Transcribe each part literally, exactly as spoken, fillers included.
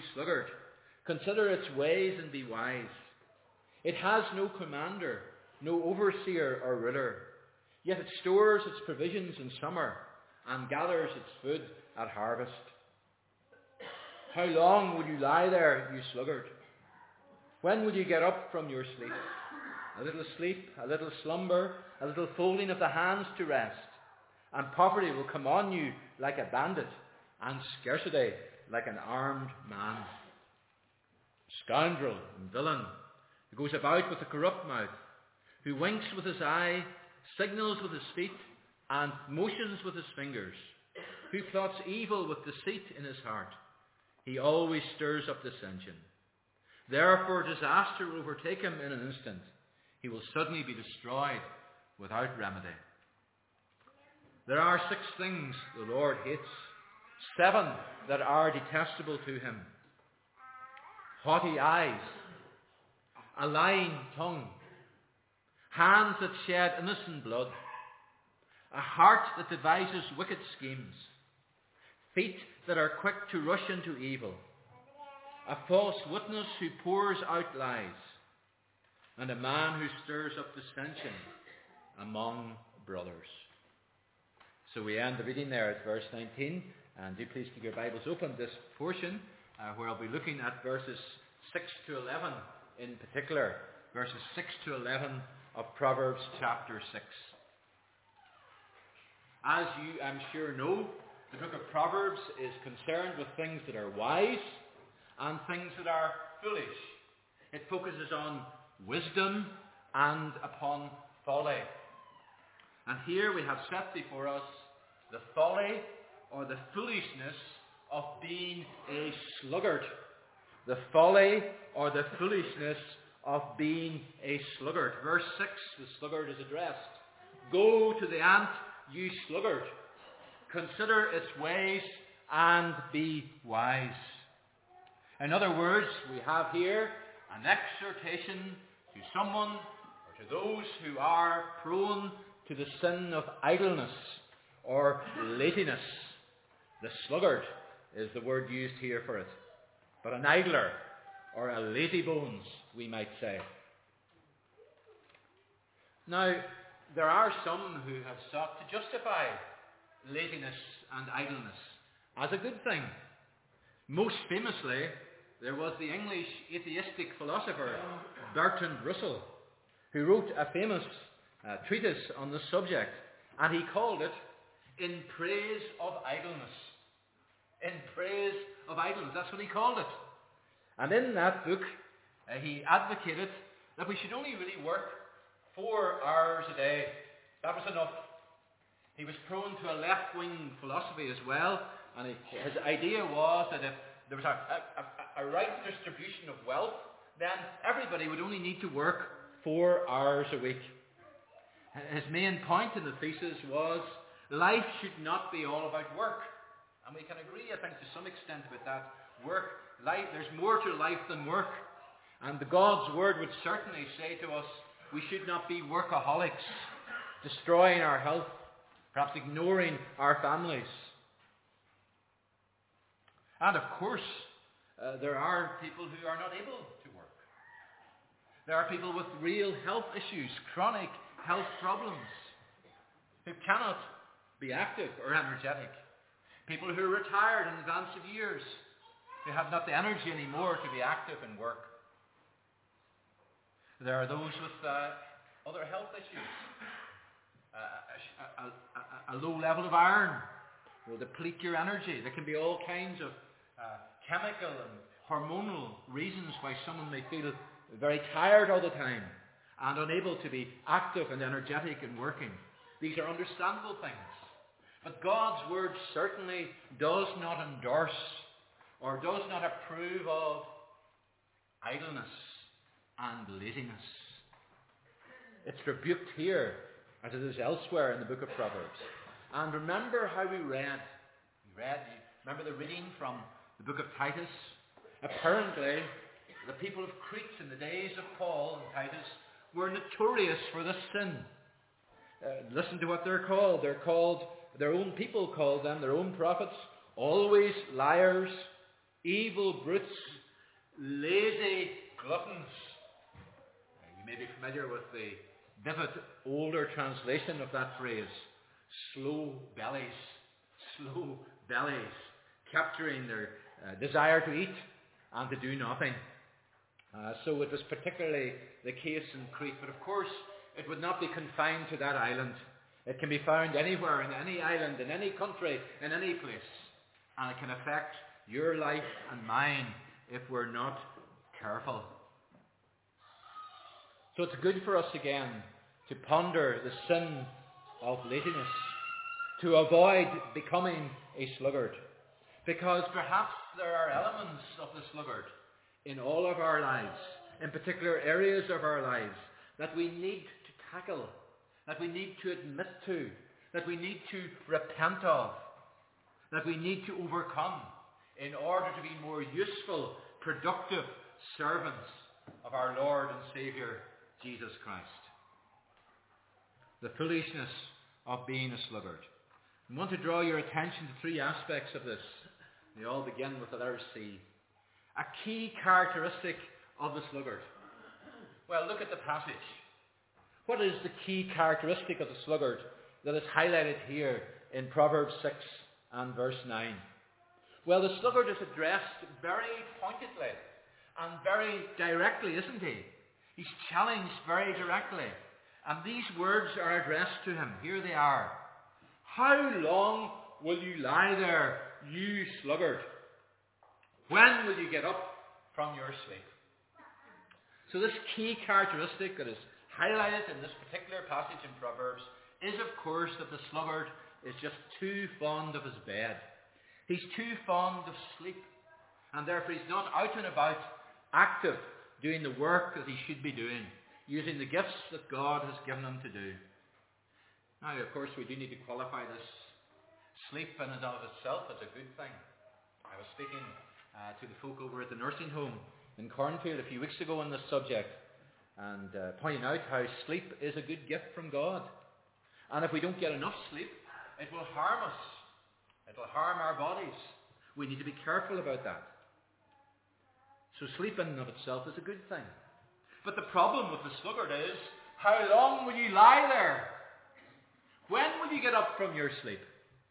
sluggard. Consider its ways and be wise. It has no commander, no overseer or ruler. Yet it stores its provisions in summer and gathers its food at harvest. How long will you lie there, you sluggard? When will you get up from your sleep? A little sleep, a little slumber, a little folding of the hands to rest. And poverty will come on you like a bandit, and scarcity like an armed man. Scoundrel and villain, who goes about with a corrupt mouth, who winks with his eye, signals with his feet, and motions with his fingers, who plots evil with deceit in his heart. He always stirs up dissension. Therefore disaster will overtake him in an instant. He will suddenly be destroyed without remedy. There are six things the Lord hates, seven that are detestable to him: haughty eyes, a lying tongue, hands that shed innocent blood, a heart that devises wicked schemes, feet that are quick to rush into evil, a false witness who pours out lies, and a man who stirs up dissension among brothers. So we end the reading there at verse nineteen, and do please keep your Bibles open this portion, uh, where I'll be looking at verses six to eleven in particular, verses six to eleven of Proverbs chapter six. As you, I'm sure, know, the book of Proverbs is concerned with things that are wise and things that are foolish. It focuses on wisdom and upon folly. And here we have set before us the folly or the foolishness of being a sluggard. The folly or the foolishness of being a sluggard. Verse six, the sluggard is addressed. Go to the ant, you sluggard. Consider its ways and be wise. In other words, we have here an exhortation to someone or to those who are prone to the sin of idleness or laziness. The sluggard is the word used here for it. But an idler or a lazybones, we might say. Now, there are some who have sought to justify laziness and idleness as a good thing. Most famously, there was the English atheistic philosopher Bertrand Russell, who wrote a famous uh, treatise on the subject, and he called it In Praise of Idleness. In Praise of Idleness, that's what he called it. And in that book, uh, he advocated that we should only really work four hours a day. That was enough. He was prone to a left-wing philosophy as well, and he, his idea was that if there was a, a, a, a right distribution of wealth, then everybody would only need to work four hours a week. His main point in the thesis was life should not be all about work. And we can agree, I think, to some extent about that. Work, life, there's more to life than work. And the God's Word would certainly say to us, we should not be workaholics, destroying our health, perhaps ignoring our families. And of course, uh, there are people who are not able to work. There are people with real health issues, chronic health problems, who cannot be active or energetic. People who are retired in advance of years, who have not the energy anymore to be active and work. There are those with uh, other health issues. Uh, a, a, a, a low level of iron will deplete your energy. There can be all kinds of uh, chemical and hormonal reasons why someone may feel very tired all the time and unable to be active and energetic and working. These are understandable things. But God's Word certainly does not endorse or does not approve of idleness and laziness. It's rebuked here as it is elsewhere in the book of Proverbs. And remember how we read. We read, remember the reading from the book of Titus? Apparently, the people of Crete in the days of Paul and Titus were notorious for this sin. Uh, listen to what they're called. They're called, their own people called them, their own prophets, always liars, evil brutes, lazy gluttons. You may be familiar with the vivid older translation of that phrase, slow bellies, slow bellies, capturing their uh, desire to eat and to do nothing. Uh, so it was particularly the case in Crete, but of course it would not be confined to that island. It can be found anywhere, in any island, in any country, in any place, and it can affect your life and mine if we're not careful. So it's good for us again to ponder the sin of laziness, to avoid becoming a sluggard, because perhaps there are elements of the sluggard in all of our lives, in particular areas of our lives, that we need to tackle, that we need to admit to, that we need to repent of, that we need to overcome in order to be more useful, productive servants of our Lord and Saviour, Jesus Christ. The foolishness of being a sluggard. I want to draw your attention to three aspects of this. They all begin with the letter C. A key characteristic of the sluggard. Well, look at the passage. What is the key characteristic of the sluggard that is highlighted here in Proverbs six and verse nine? Well, the sluggard is addressed very pointedly and very directly, isn't he? He's challenged very directly. And these words are addressed to him. Here they are. How long will you lie there, you sluggard? When will you get up from your sleep? So this key characteristic that is highlighted in this particular passage in Proverbs is, of course, that the sluggard is just too fond of his bed. He's too fond of sleep. And therefore he's not out and about, active, doing the work that he should be doing, using the gifts that God has given him to do. Now, of course, we do need to qualify this. Sleep in and of itself is a good thing. I was speaking uh, to the folk over at the nursing home in Cornfield a few weeks ago on this subject, and uh, pointing out how sleep is a good gift from God. And if we don't get enough sleep, it will harm us. It will harm our bodies. We need to be careful about that. So sleep in and of itself is a good thing. But the problem with the sluggard is, how long will you lie there? When will you get up from your sleep?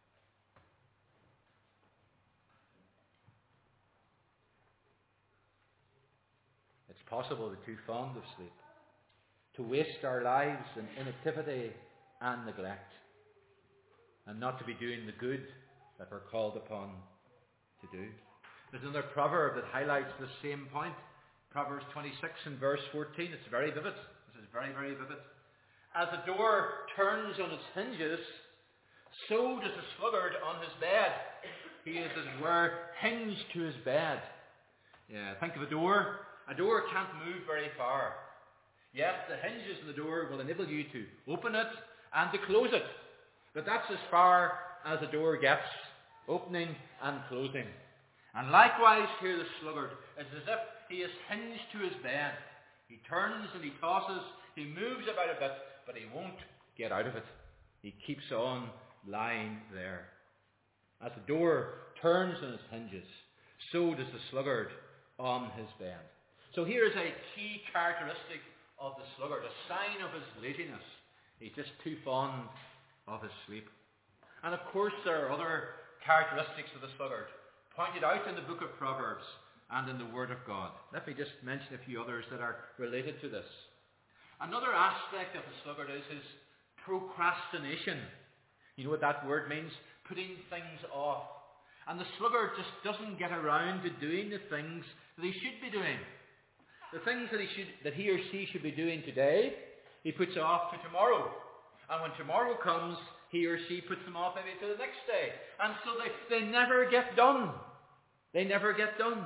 It's possible to be too fond of sleep, to waste our lives in inactivity and neglect, and not to be doing the good that we're called upon to do. There's another proverb that highlights the same point. Proverbs twenty-six and verse fourteen. It's very vivid. This is very, very vivid. As a door turns on its hinges, so does a sluggard on his bed. He is, as it were, hinged to his bed. Yeah, think of a door. A door can't move very far. Yes, the hinges on the door will enable you to open it and to close it. But that's as far as a door gets, opening and closing. And likewise here the sluggard is as if he is hinged to his bed. He turns and he tosses, he moves about a bit, but he won't get out of it. He keeps on lying there. As the door turns on its hinges, so does the sluggard on his bed. So here is a key characteristic of the sluggard, a sign of his laziness. He's just too fond of his sleep. And of course there are other characteristics of the sluggard, pointed out in the book of Proverbs and in the Word of God. Let me just mention a few others that are related to this. Another aspect of the sluggard is his procrastination. You know what that word means? Putting things off. And the sluggard just doesn't get around to doing the things that he should be doing. The things that he should, that he or she should be doing today, he puts off to tomorrow. And when tomorrow comes, he or she puts them off maybe to the next day. And so they, they never get done. They never get done.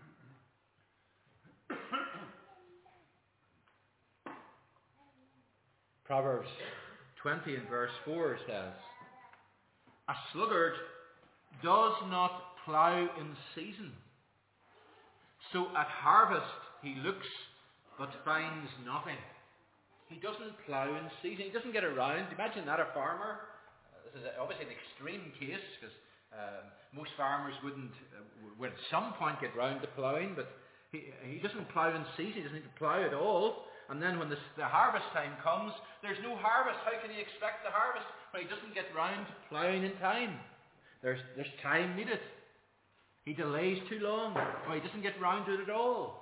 Proverbs twenty and verse four says, a sluggard does not plough in season. So at harvest he looks but finds nothing. He doesn't plough in season. He doesn't get around. Imagine that, a farmer. Uh, this is obviously an extreme case because Um, most farmers wouldn't, uh, would at some point get round to ploughing, but he, he doesn't plough in season, he doesn't need to plough at all. And then when the, the harvest time comes, there's no harvest. How can he expect the harvest when he doesn't get round to ploughing in time? There's, there's time needed. He delays too long, or he doesn't get round to it at all.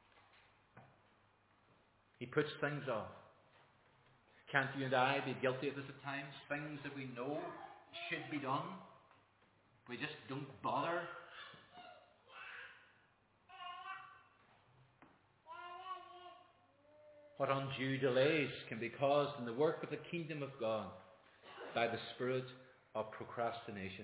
He puts things off. Can't you and I be guilty of this at times? Things that we know should be done, we just don't bother. What undue delays can be caused in the work of the kingdom of God by the spirit of procrastination.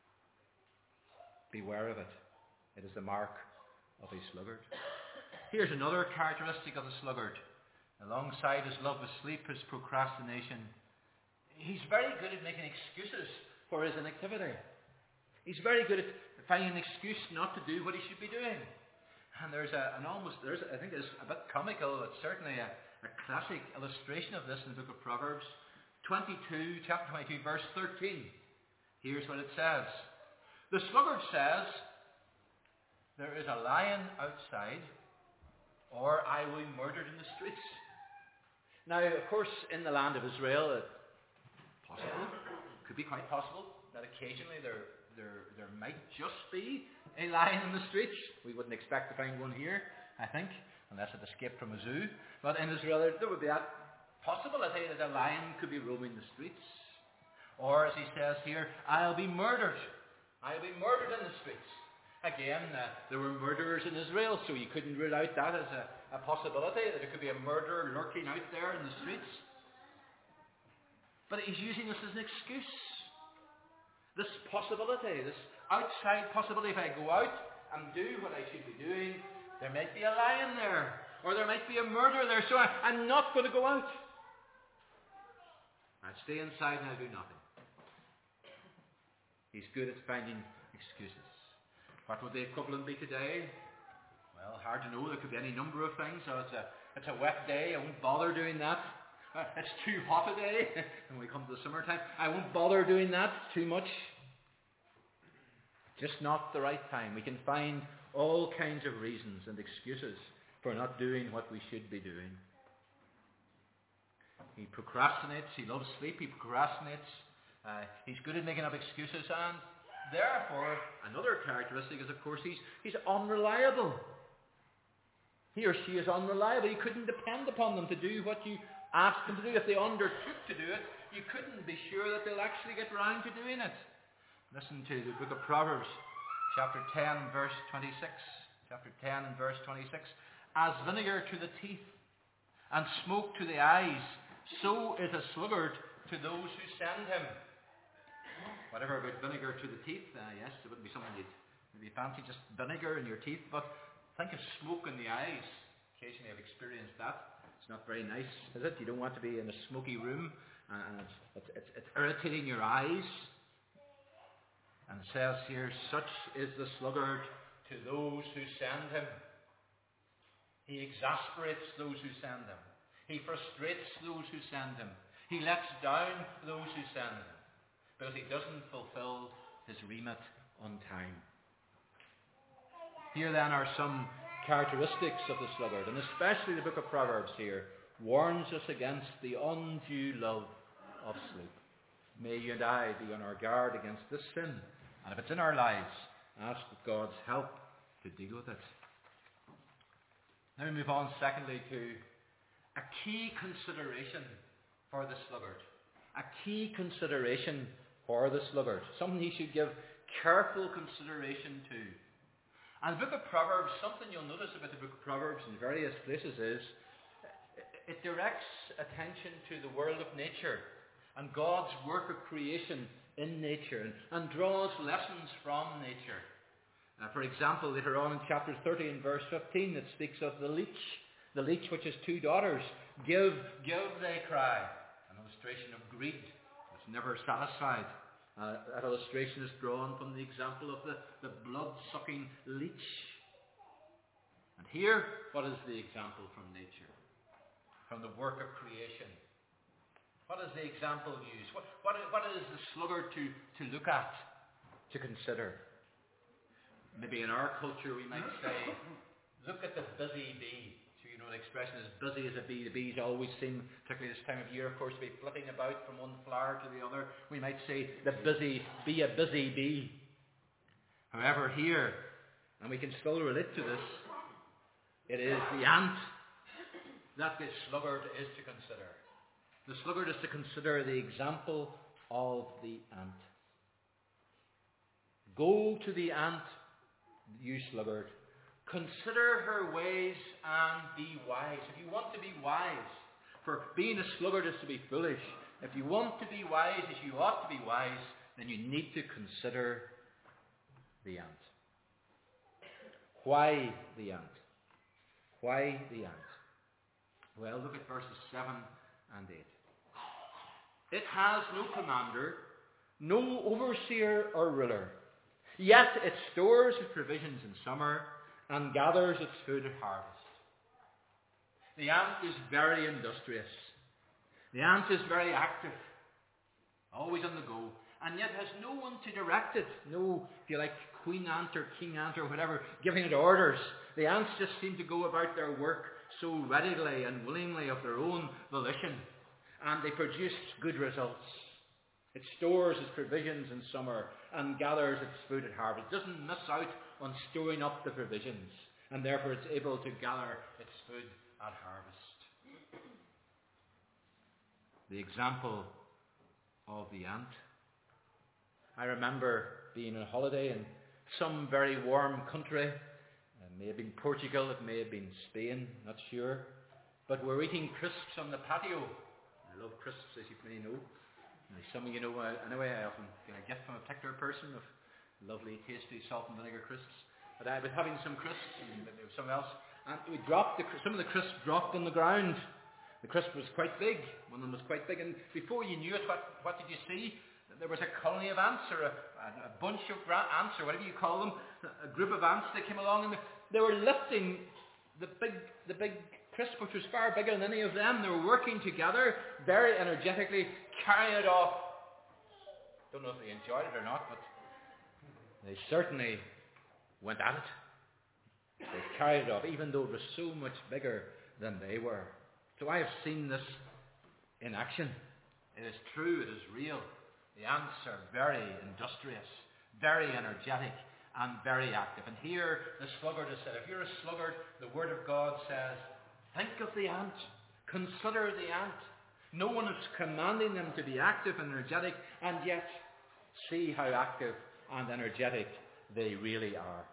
Beware of it. It is the mark of a sluggard. Here's another characteristic of the sluggard. Alongside his love of sleep, his procrastination. He's very good at making excuses for his inactivity. He's very good at finding an excuse not to do what he should be doing. And there's a, an almost, there's, I think it's a bit comical, but certainly a, a classic illustration of this in the book of Proverbs. twenty-two, chapter twenty-two, verse thirteen. Here's what it says. The sluggard says, there is a lion outside, or I will be murdered in the streets. Now, of course, in the land of Israel, it's possible, could be quite possible, that occasionally there, there, there might just be a lion in the streets. We wouldn't expect to find one here, I think, unless it escaped from a zoo. But in Israel, there, there would be that possibility that a lion could be roaming the streets. Or, as he says here, I'll be murdered. I'll be murdered in the streets. Again, uh, there were murderers in Israel, so you couldn't rule out that as a, a possibility, that there could be a murderer lurking out there in the streets. But he's using this as an excuse. This possibility, this outside possibility, if I go out and do what I should be doing, there might be a lion there, or there might be a murderer there, so I, I'm not going to go out. I'll stay inside and I'll do nothing. He's good at finding excuses. What would the equivalent be today? Well, hard to know. There could be any number of things. So it's a, it's a wet day. I won't bother doing that. Uh, it's too hot a day. When we come to the summertime, I won't bother doing that. It's too much. Just not the right time. We can find all kinds of reasons and excuses for not doing what we should be doing. He procrastinates. He loves sleep. He procrastinates. Uh, he's good at making up excuses, and therefore, another characteristic is, of course, he's, he's unreliable. He or she is unreliable. You couldn't depend upon them to do what you asked them to do. If they undertook to do it, you couldn't be sure that they'll actually get round to doing it. Listen to the book of Proverbs, chapter ten, verse twenty-six. Chapter ten and verse twenty-six. As vinegar to the teeth and smoke to the eyes, so is a sluggard to those who send him. Whatever about vinegar to the teeth, uh, yes, it wouldn't be something you'd maybe fancy, just vinegar in your teeth, but think of smoke in the eyes. Occasionally I've experienced that. It's not very nice, is it? You don't want to be in a smoky room, and it's, it's, it's, it's irritating your eyes. And it says here, such is the sluggard to those who send him. He exasperates those who send him. He frustrates those who send him. He lets down those who send him, because he doesn't fulfill his remit on time. Here then are some characteristics of the sluggard, and especially the book of Proverbs here warns us against the undue love of sleep. May you and I be on our guard against this sin, and if it's in our lives, ask God's help to deal with it. Now we move on secondly to a key consideration for the sluggard. A key consideration for the sluggard. Something he should give careful consideration to. And the book of Proverbs, something you'll notice about the book of Proverbs in various places is, it directs attention to the world of nature and God's work of creation in nature, and, and draws lessons from nature. Uh, for example, later on in chapter thirteen, verse fifteen, it speaks of the leech. The leech which has two daughters. Give, give, they cry. An illustration of greed. It's never satisfied. Uh, that illustration is drawn from the example of the, the blood-sucking leech. And here, what is the example from nature? From the work of creation. What is the example used? What, what, what is the sluggard to, to look at? to consider. Maybe in our culture we might say, look at the busy bee. So you know the expression is busy as a bee. The bees always seem, particularly this time of year, of course, to be flitting about from one flower to the other. We might say, the busy, be a busy bee. However, here, and we can still relate to this, it is the ant that the sluggard is to consider. The sluggard is to consider the example of the ant. Go to the ant, you sluggard. Consider her ways and be wise. If you want to be wise, for being a sluggard is to be foolish. If you want to be wise as you ought to be wise, then you need to consider the ant. Why the ant? Why the ant? Well, look at verses seven and eight. It has no commander, no overseer or ruler, yet it stores its provisions in summer and gathers its food at harvest. The ant is very industrious. The ant is very active, always on the go, and yet has no one to direct it. No, if you like, queen ant or king ant or whatever, giving it orders. The ants just seem to go about their work so readily and willingly of their own volition, and they produce good results. It stores its provisions in summer and gathers its food at harvest. It doesn't miss out on storing up the provisions, and therefore it's able to gather its food at harvest. The example of the ant. I remember being on holiday in some very warm country. It may have been Portugal, it may have been Spain, not sure. But we're eating crisps on the patio. I love crisps, as you may know. Some of you know, uh, anyway, I often get a gift from a particular person of lovely, tasty salt and vinegar crisps. But I was having some crisps, and there was something else, and we dropped the, some of the crisps dropped on the ground. The crisp was quite big. One of them was quite big, and before you knew it, what, what did you see? There was a colony of ants, or a, a bunch of ants, or whatever you call them, a group of ants that came along, and they were lifting the big, the big crisp, which was far bigger than any of them. They were working together, very energetically, carrying it off. Don't know if they enjoyed it or not, but they certainly went at it. They carried it off, even though it was so much bigger than they were. So I have seen this in action. It is true, it is real. The ants are very industrious, very energetic, and very active. And here the sluggard is said, if you're a sluggard, the Word of God says, think of the ant. Consider the ant. No one is commanding them to be active and energetic, and yet see how active and energetic they really are.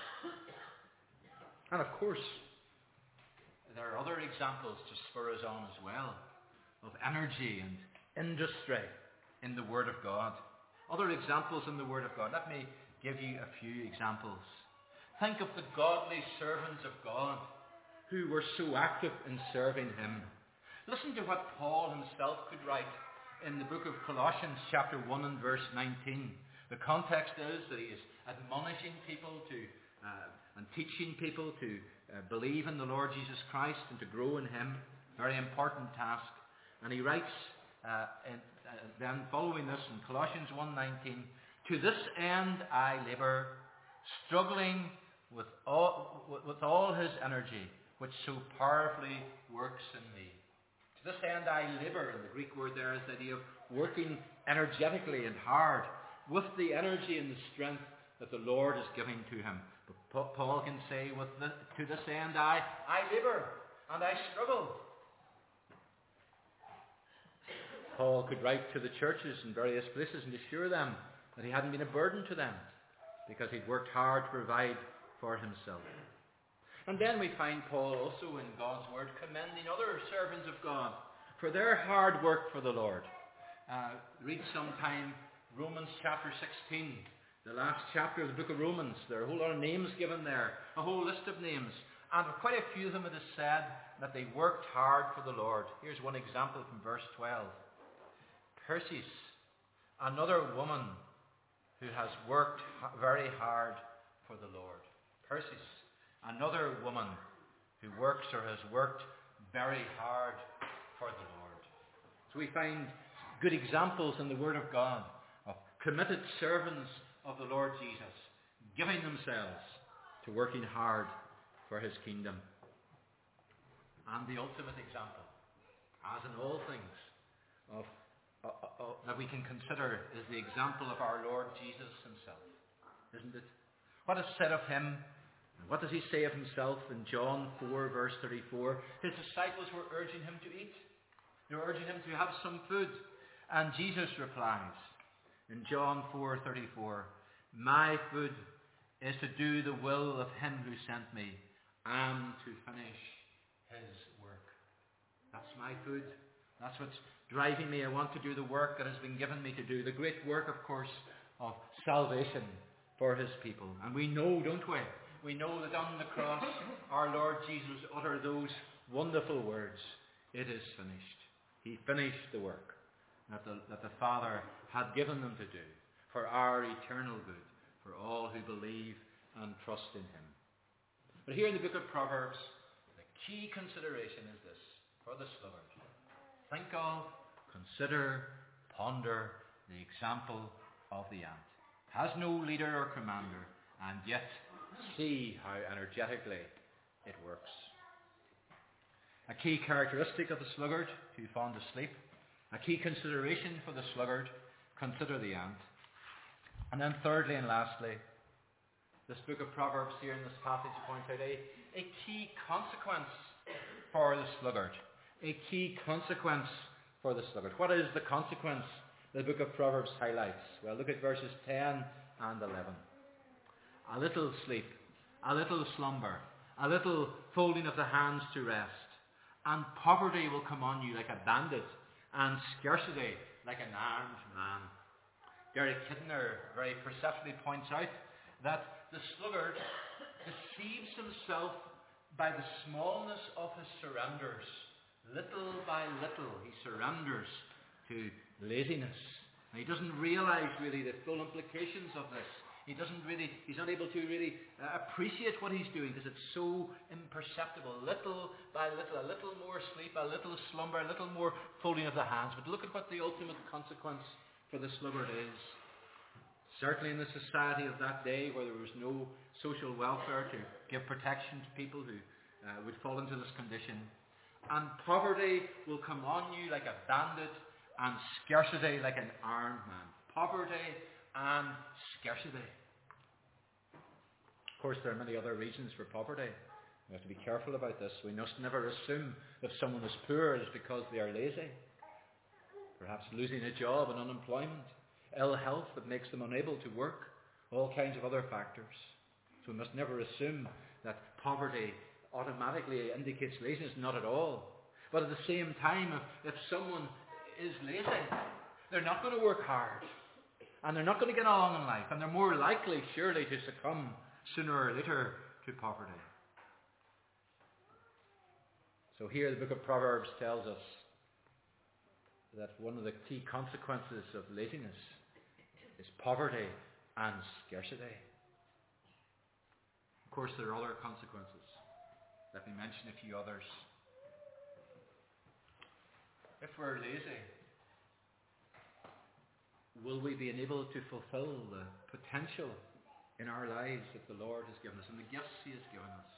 And of course, there are other examples to spur us on as well of energy and industry in the Word of God. Other examples in the Word of God. Let me give you a few examples. Think of the godly servants of God who were so active in serving Him. Listen to what Paul himself could write in the book of Colossians chapter one and verse nineteen. The context is that he is admonishing people to uh, and teaching people to uh, believe in the Lord Jesus Christ and to grow in Him. Very important task. And he writes uh, in, uh, then following this in Colossians one nineteen, to this end I labour, struggling with all, with all his energy, which so powerfully works in me. To this end I labour, and the Greek word there is the idea of working energetically and hard with the energy and the strength that the Lord is giving to him. But Paul can say, with the, to this end I, I labour and I struggle. Paul could write to the churches in various places and assure them that he hadn't been a burden to them because he'd worked hard to provide for himself. And then we find Paul also in God's Word commending other servants of God for their hard work for the Lord. Uh, read sometime Romans chapter sixteen, the last chapter of the book of Romans. There are a whole lot of names given there, a whole list of names. And quite a few of them it is said that they worked hard for the Lord. Here's one example from verse twelve. Persis, another woman who has worked very hard for the Lord. Persis, another woman who works or has worked very hard for the Lord. So we find good examples in the Word of God of committed servants of the Lord Jesus, giving themselves to working hard for his kingdom. And the ultimate example, as in all things, of, uh, uh, that we can consider is the example of our Lord Jesus himself, isn't it? What is said of him, and what does he say of himself in John four, verse thirty-four? His disciples were urging him to eat. They were urging him to have some food. And Jesus replies in John four thirty-four, "My food is to do the will of him who sent me and to finish his work." That's my food. That's what's driving me. I want to do the work that has been given me to do. The great work, of course, of salvation for his people. And we know, don't we? We know that on the cross our Lord Jesus uttered those wonderful words, "It is finished." He finished the work that the, that the Father had given them to do for our eternal good, for all who believe and trust in him. But here in the book of Proverbs, the key consideration is this for the sluggard. Think of, consider, ponder the example of the ant. Has no leader or commander, and yet see how energetically it works. A key characteristic of the sluggard, too fond to sleep. A key consideration for the sluggard, consider the ant. And then thirdly and lastly, this book of Proverbs here in this passage points out a, a key consequence for the sluggard. A key consequence for the sluggard. What is the consequence the book of Proverbs highlights? Well, look at verses ten and eleven. A little sleep, a little slumber, a little folding of the hands to rest, and poverty will come on you like a bandit, and scarcity like an armed man. Derek Kidner very perceptively points out that the sluggard deceives himself by the smallness of his surrenders. Little by little he surrenders to laziness. And he doesn't realize really the full implications of this. He doesn't really, he's not able to really uh, appreciate what he's doing because it's so imperceptible. Little by little, a little more sleep, a little slumber, a little more folding of the hands. But look at what the ultimate consequence for the sluggard is. Certainly in the society of that day where there was no social welfare to give protection to people who uh, would fall into this condition. And poverty will come on you like a bandit, and scarcity like an armed man. Poverty and scarcity. Of course, there are many other reasons for poverty. We have to be careful about this. We must never assume if someone is poor it is because they are lazy. Perhaps losing a job and unemployment, ill health that makes them unable to work, all kinds of other factors. So we must never assume that poverty automatically indicates laziness, not at all. But at the same time, if, if someone is lazy, they're not going to work hard. And they're not going to get along in life. And they're more likely, surely, to succumb sooner or later to poverty. So here the book of Proverbs tells us that one of the key consequences of laziness is poverty and scarcity. Of course, there are other consequences. Let me mention a few others. If we're lazy, will we be able to fulfill the potential in our lives that the Lord has given us and the gifts he has given us?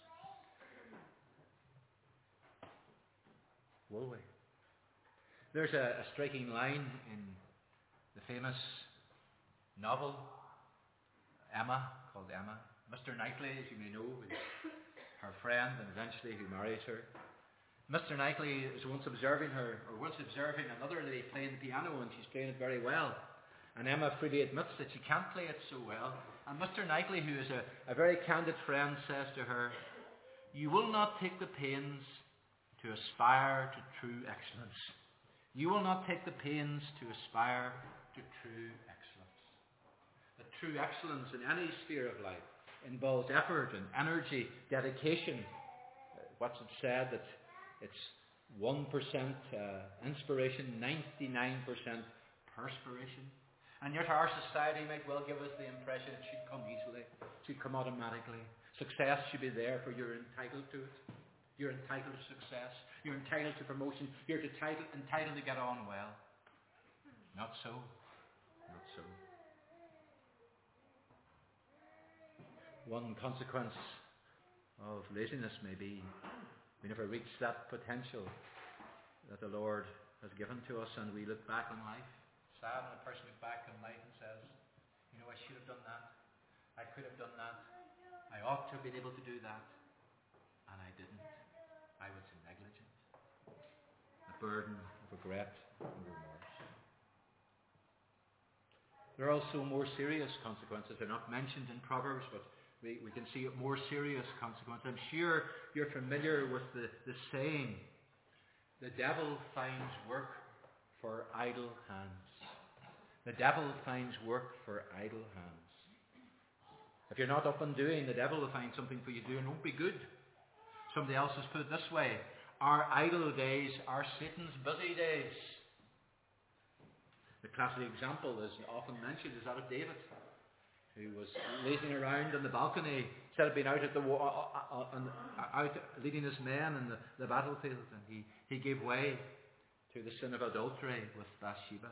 Will we? There's a, a striking line in the famous novel, Emma, called Emma. Mister Knightley, as you may know, is her friend and eventually who marries her. Mister Knightley is once observing her, or once observing another lady playing the piano, and she's playing it very well. And Emma freely admits that she can't play it so well. And Mister Knightley, who is a, a very candid friend, says to her, "You will not take the pains to aspire to true excellence. You will not take the pains to aspire to true excellence." The true excellence in any sphere of life involves effort and energy, dedication. Uh, what's it said? That it's one percent uh, inspiration, ninety-nine percent perspiration. And yet our society might well give us the impression it should come easily, it should come automatically. Success should be there for you're entitled to it. You're entitled to success. You're entitled to promotion. You're entitled, entitled to get on well. Not so. Not so. One consequence of laziness may be we never reach that potential that the Lord has given to us, and we look back on life, sad when a person looks back on life and says, you know, I should have done that, I could have done that, I ought to have been able to do that, and I didn't. I was negligent. A burden of regret and remorse. There are also more serious consequences. They're not mentioned in Proverbs, but we, we can see more serious consequences. I'm sure you're familiar with the, the saying, the devil finds work for idle hands. The devil finds work for idle hands. If you're not up and doing, the devil will find something for you to do and won't be good. Somebody else has put it this way, our idle days are Satan's busy days. The classic example is often mentioned is that of David, who was lazing around on the balcony instead of being out at the wa- uh, uh, uh, out leading his men in the, the battlefield, and he, he gave way to the sin of adultery with Bathsheba.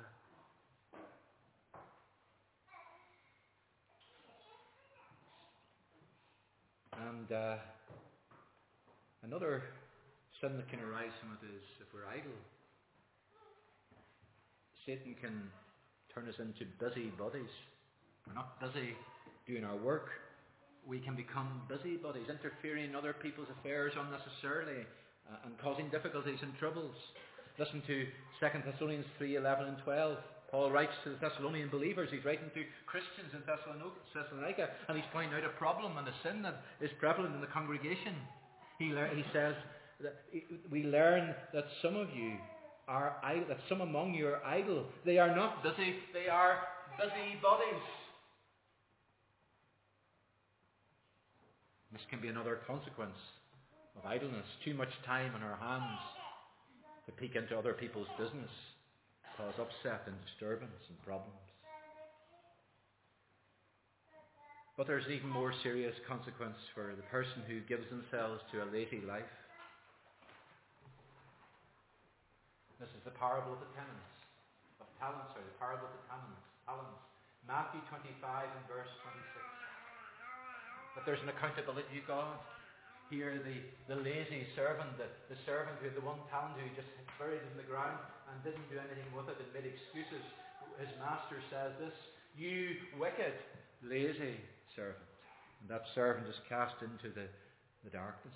And uh, another sin that can arise from it is if we're idle, Satan can turn us into busybodies. We're not busy doing our work. We can become busybodies, interfering in other people's affairs unnecessarily uh, and causing difficulties and troubles. Listen to Second Thessalonians three, eleven and twelve. Paul writes to the Thessalonian believers. He's writing to Christians in Thessalonica, and he's pointing out a problem and a sin that is prevalent in the congregation. He, le- he says that we learn that some of you are idle, that some among you are idle. They are not busy, they are busybodies. This can be another consequence of idleness. Too much time on our hands to peek into other people's business, cause upset and disturbance and problems. But there's an even more serious consequence for the person who gives themselves to a lazy life. This is the parable of the talents, of talents, or the parable of the talents. talents. Matthew twenty-five and verse twenty-six. That there's an accountability to God. Here the, the lazy servant, the, the servant who had the one talent who just buried it in the ground and didn't do anything with it and made excuses. His master says this, you wicked, lazy servant. And that servant is cast into the, the darkness.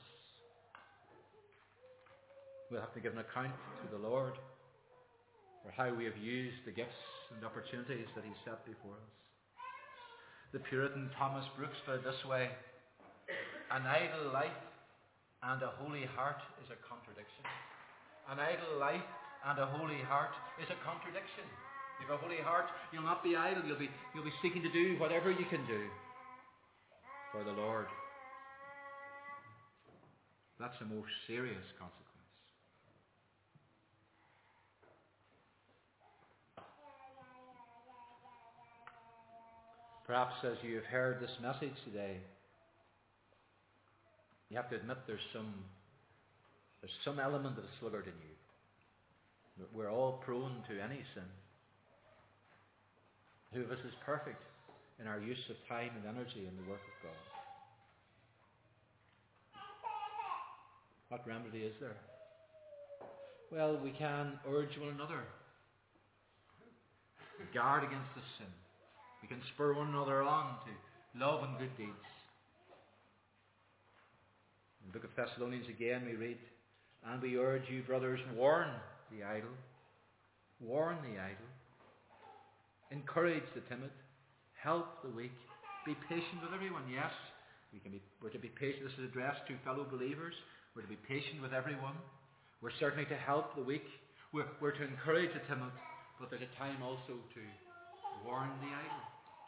We'll have to give an account to the Lord for how we have used the gifts and opportunities that He set before us. The Puritan Thomas Brooks put it this way, an idle life and a holy heart is a contradiction. An idle life and a holy heart is a contradiction. If you have a holy heart, you'll not be idle. You'll be, you'll be seeking to do whatever you can do for the Lord. That's a most serious consequence. Perhaps as you have heard this message today, you have to admit there's some there's some element of sluggard in you. We're all prone to any sin. Who of us is perfect in our use of time and energy in the work of God? What remedy is there? Well, we can urge one another. Guard against the sin. We can spur one another on to love and good deeds. In the book of Thessalonians again we read, and we urge you, brothers, warn the idle. Warn the idle. Encourage the timid. Help the weak. Be patient with everyone. Yes, we can be, we're to be patient. This is addressed to fellow believers. We're to be patient with everyone. We're certainly to help the weak. We're, we're to encourage the timid. But there's a time also to warn the idle.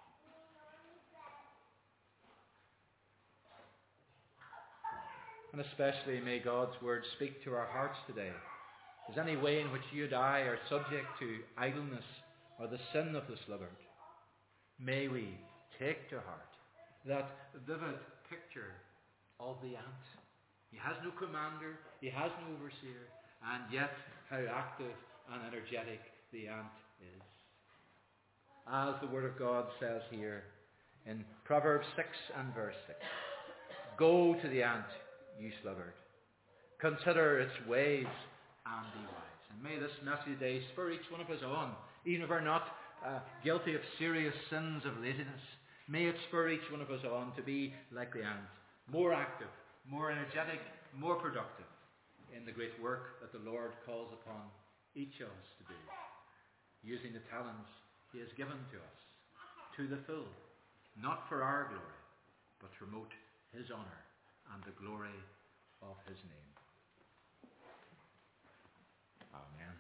And especially may God's word speak to our hearts today. If there's any way in which you and I are subject to idleness or the sin of the sluggard, may we take to heart that vivid picture of the ant. He has no commander, he has no overseer, and yet how active and energetic the ant is. As the Word of God says here, in Proverbs six and verse six. Go to the ant, you sluggard. Consider its ways and be wise. And may this message today spur each one of us on, even if we're not uh, guilty of serious sins of laziness. May it spur each one of us on to be like the ant, more active, more energetic, more productive in the great work that the Lord calls upon each of us to do, using the talents he has given to us to the full, not for our glory, but to promote his honour and the glory of his name. Amen.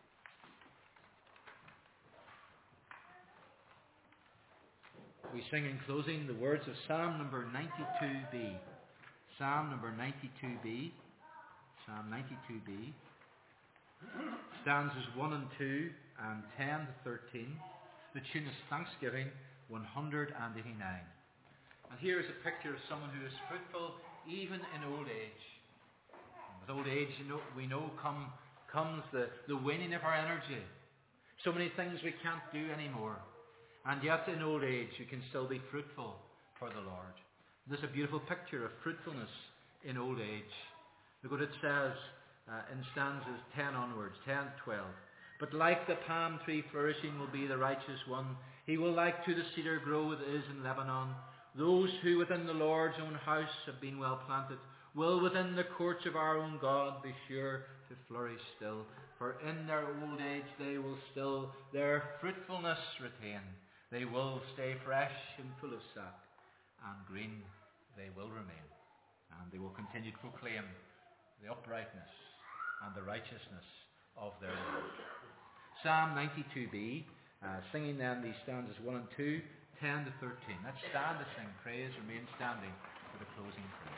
We sing in closing the words of Psalm number ninety-two B. Psalm number ninety-two B. Psalm ninety-two B. Stanzas one and two and ten to thirteen. The tune is Thanksgiving one hundred eighty-nine. And here is a picture of someone who is fruitful even in old age. And with old age, you know, we know come, comes the, the waning of our energy. So many things we can't do anymore. And yet in old age you can still be fruitful for the Lord. There's a beautiful picture of fruitfulness in old age. Look what it says uh, in stanzas ten onwards, ten, twelve. But like the palm tree flourishing will be the righteous one. He will like to the cedar grow that is in Lebanon. Those who within the Lord's own house have been well planted will within the courts of our own God be sure to flourish still. For in their old age they will still their fruitfulness retain. They will stay fresh and full of sap, and green they will remain. And they will continue to proclaim the uprightness and the righteousness of their Lord. Psalm ninety-two B, uh, singing then these stanzas one and two, ten to thirteen. Let's stand to sing praise, remain standing for the closing prayer.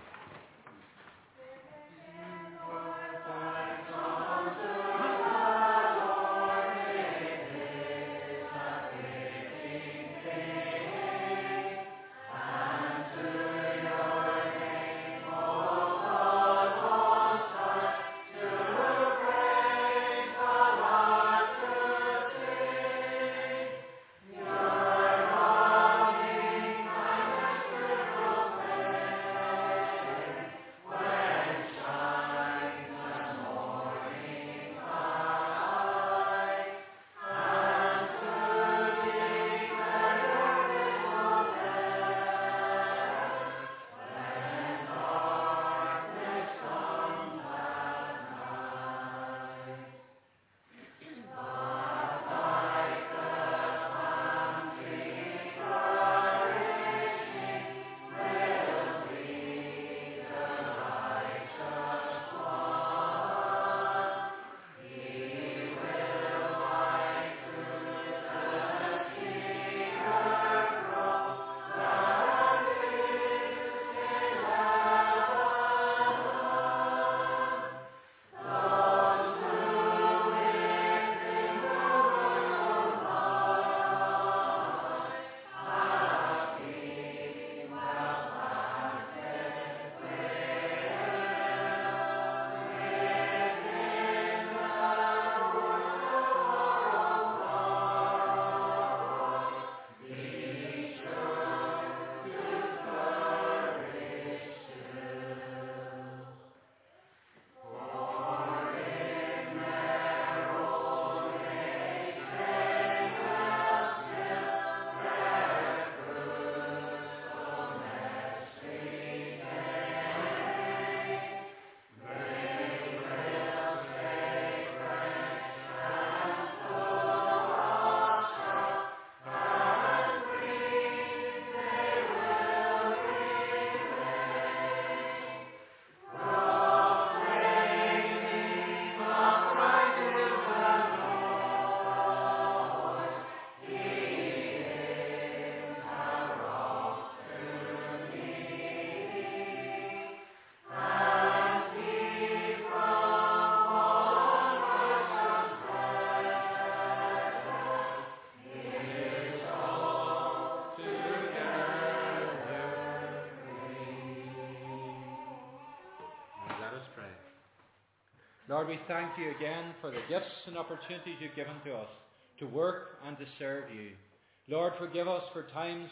Lord, we thank you again for the gifts and opportunities you've given to us to work and to serve you. Lord, forgive us for times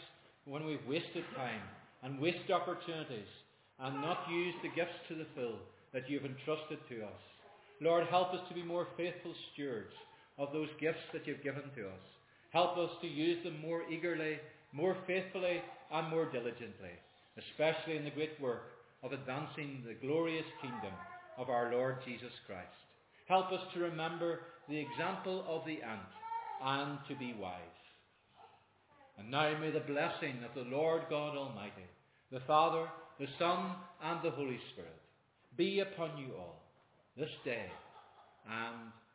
when we've wasted time and wasted opportunities and not used the gifts to the full that you've entrusted to us. Lord, help us to be more faithful stewards of those gifts that you've given to us. Help us to use them more eagerly, more faithfully, and more diligently, especially in the great work of advancing the glorious kingdom of our Lord Jesus Christ. Help us to remember the example of the ant and to be wise. And now may the blessing of the Lord God Almighty, the Father, the Son, and the Holy Spirit be upon you all this day and